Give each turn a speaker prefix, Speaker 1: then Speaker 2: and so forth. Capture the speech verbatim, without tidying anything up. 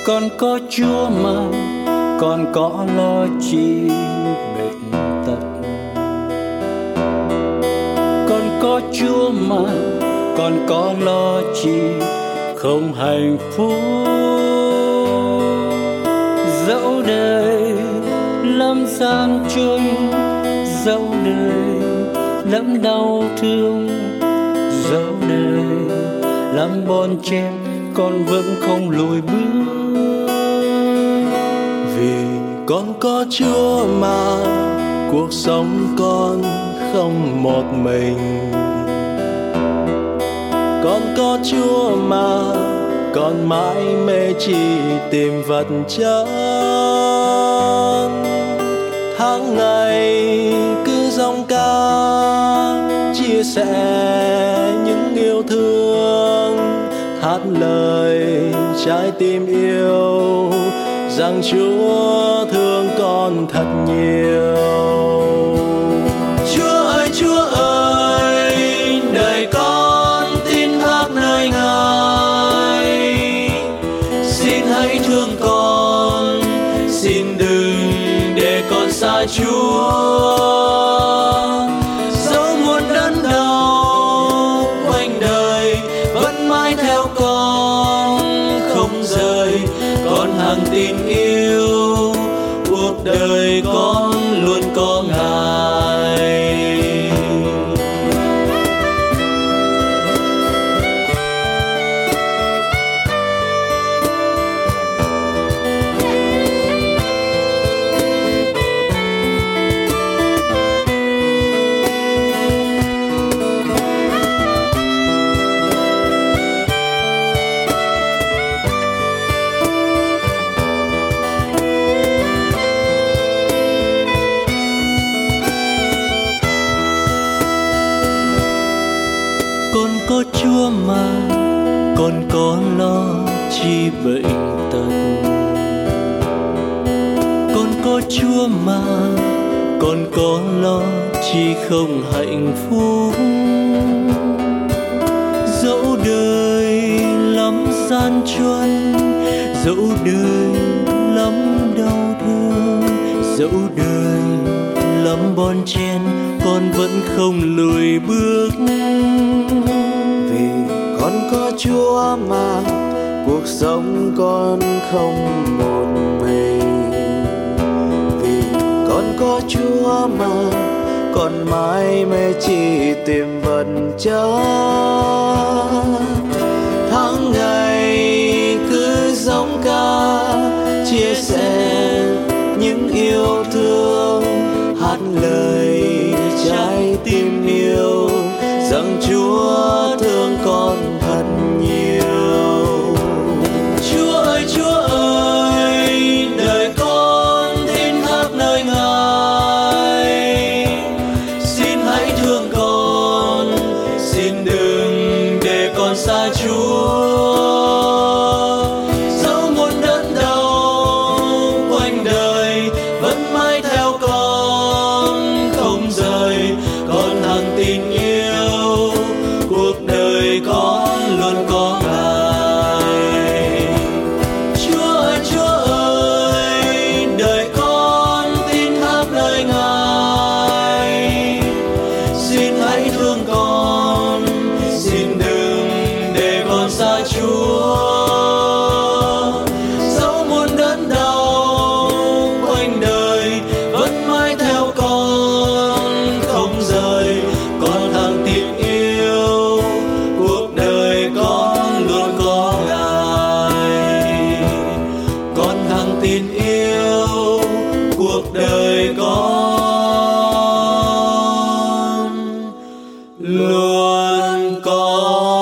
Speaker 1: Con có Chúa mà con có lo chi bệnh tật. Con có Chúa mà con có lo chi không hạnh phúc. Dẫu đời lắm gian truân, dẫu đời lắm đau thương, dẫu đời lắm bon chen, con vẫn không lùi bước.
Speaker 2: Vì con có Chúa mà cuộc sống con không một mình. Con có Chúa mà con mãi mê chỉ tìm vật chất. Tháng ngày cứ dòng ca chia sẻ những yêu thương, hát lời trái tim yêu rằng Chúa thương con thật nhiều. Chúa ơi, Chúa ơi, đời con tin thác nơi Ngài. Xin hãy thương con, xin đừng để con xa Chúa. Dẫu muôn đớn đau quanh đời vẫn mãi theo con không rời. Con hằng tin yêu, cuộc đời con luôn có Ngài.
Speaker 1: Con có Chúa mà con có lo chi bệnh tật. Con có Chúa mà con có lo chi không hạnh phúc. Dẫu đời lắm gian truân, dẫu đời lắm đau thương, dẫu đời lắm bon chen, con vẫn không lùi bước.
Speaker 2: Vì con có Chúa mà cuộc sống con không một mình. Vì con có Chúa mà con mãi mê chỉ tìm vật chất. Tháng ngày cứ dòng ca chia sẻ những yêu thương, hát lời trái tim yêu rằng Chúa thương con thật nhiều. Chúa ơi, Chúa ơi, đời con tin thác nơi Ngài. Xin hãy thương con, xin đừng để con xa Chúa. Dẫu muôn đớn đau quanh đời vẫn mãi theo con không rời. Con hằng tin yêu, cuộc đời con luôn có Ngài. Chúa ơi, Chúa ơi, đời con tin thác nơi Ngài. Xin hãy thương con, xin đừng để con xa Chúa. Dẫu muôn đớn đau quanh đời vẫn mãi theo con không rời. Con hằng tin yêu, cuộc đời con luôn có Ngài. Con hằng tin yêu, cuộc đời con luôn có